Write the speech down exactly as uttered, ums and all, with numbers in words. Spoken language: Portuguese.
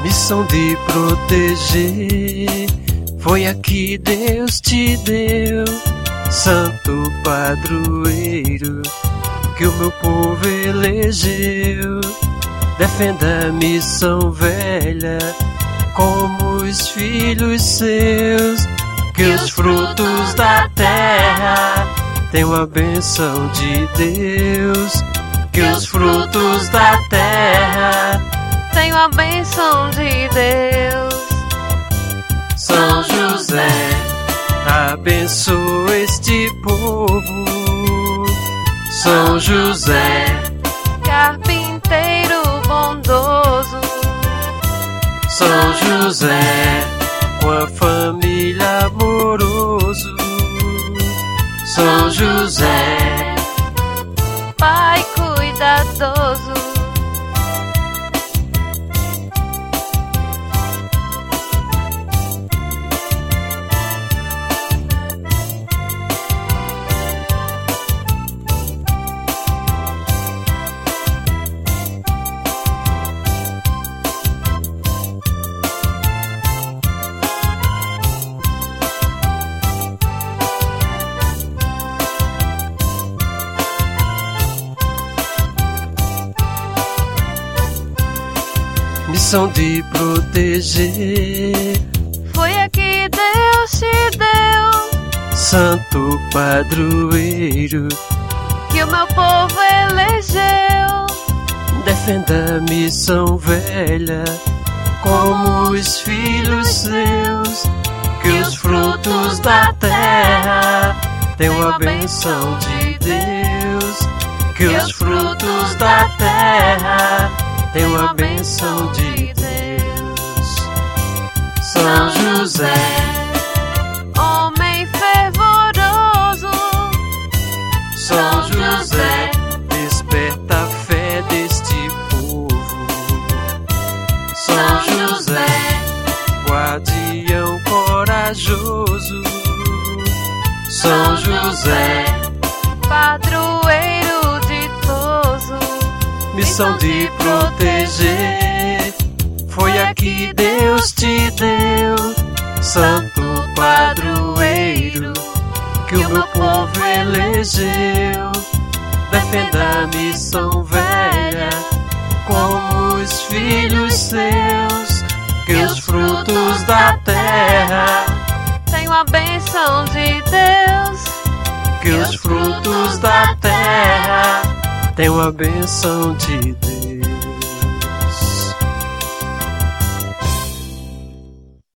Missão de proteger, foi a que Deus te deu, Santo Padroeiro, que o meu povo elegeu. Defenda a missão velha, como os filhos seus, que os frutos da terra tenham a bênção de Deus, que os frutos da terra tenham a bênção de Deus. São José, abençoa este povo. São José, carpinteiro bondoso. São José, com a família amoroso. São José, pai cuidadoso. Missão de proteger, foi a que Deus te deu, Santo Padroeiro, que o meu povo elegeu. Defenda a missão velha, como os filhos seus, que os frutos da terra tenham a bênção de Deus, que os frutos da terra tenham a bênção de Deus. São José, homem fervoroso. São José, desperta a fé deste povo. São José, guardião corajoso. São José, padroeiro ditoso. Missão de proteger, foi a que Deus te deu, Santo Padroeiro, que o meu povo elegeu. Defenda a missão velha, como os filhos seus, que os frutos da terra tenham a bênção de Deus, que os frutos da terra tenham a bênção de Deus.